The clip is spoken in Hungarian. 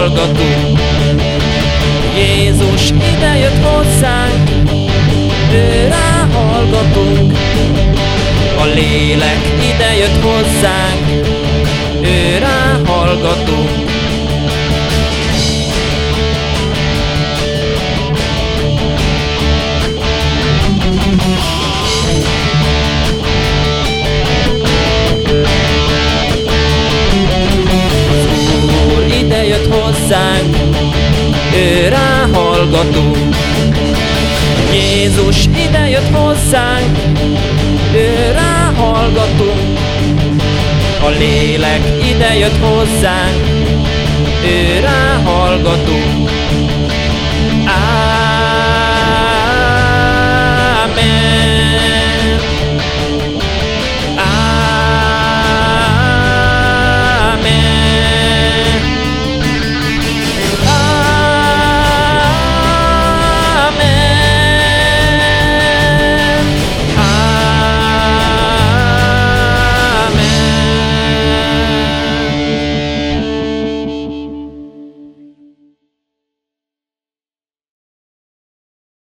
hallgatunk. Jézus idejött hozzánk, őrá hallgatunk. A lélek idejött hozzánk, őrá hallgatunk. Idejött hozzánk, őrá hallgatunk. Jézus idejött hozzánk, őrá hallgatunk. A lélek idejött hozzánk, őrá hallgatunk.